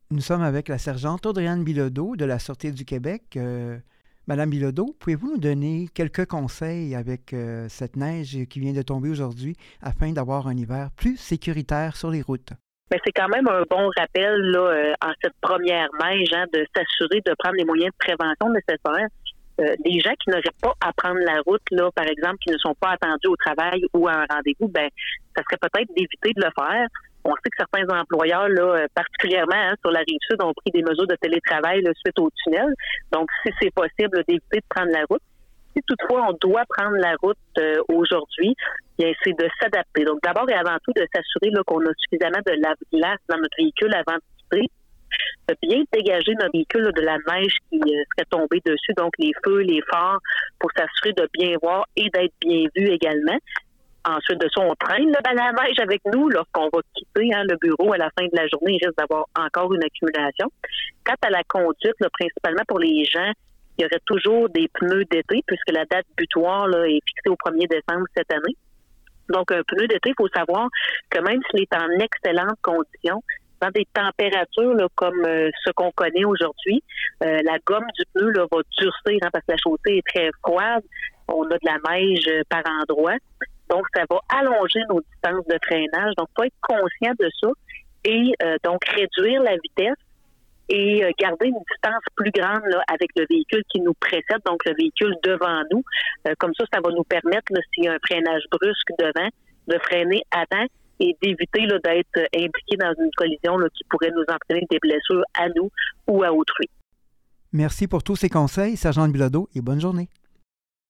Nous sommes avec la sergente Audrey-Anne Bilodeau de la Sûreté du Québec. Madame Bilodeau, pouvez-vous nous donner quelques conseils avec cette neige qui vient de tomber aujourd'hui afin d'avoir un hiver plus sécuritaire sur les routes? Mais c'est quand même un bon rappel là, en cette première neige de s'assurer de prendre les moyens de prévention nécessaires. Les gens qui n'auraient pas à prendre la route, là, par exemple, qui ne sont pas attendus au travail ou à un rendez-vous, ça serait peut-être d'éviter de le faire. On sait que certains employeurs, là, particulièrement sur la Rive-Sud, ont pris des mesures de télétravail là, suite au tunnel. Donc, si c'est possible d'éviter de prendre la route. Si toutefois on doit prendre la route aujourd'hui, bien c'est de s'adapter. Donc, d'abord et avant tout, de s'assurer là, qu'on a suffisamment de lave-glace dans notre véhicule avant de quitter. De bien dégager notre véhicule là, de la neige qui serait tombée dessus, donc les feux, les phares, pour s'assurer de bien voir et d'être bien vu également. Ensuite de ça, on traîne la neige avec nous lorsqu'on va quitter le bureau à la fin de la journée. Il risque d'avoir encore une accumulation. Quant à la conduite, là, principalement pour les gens, il y aurait toujours des pneus d'été puisque la date butoir là, est fixée au 1er décembre cette année. Donc, un pneu d'été, il faut savoir que même s'il est en excellente condition, dans des températures là, comme ce qu'on connaît aujourd'hui, la gomme du pneu là, va durcir parce que la chaussée est très froide. On a de la neige par endroits. Donc, ça va allonger nos distances de freinage. Donc, il faut être conscient de ça et donc réduire la vitesse et garder une distance plus grande là, avec le véhicule qui nous précède, donc le véhicule devant nous. Comme ça va nous permettre, là, s'il y a un freinage brusque devant, de freiner à temps et d'éviter là, d'être impliqué dans une collision là, qui pourrait nous entraîner des blessures à nous ou à autrui. Merci pour tous ces conseils, sergente Bilodeau, et bonne journée.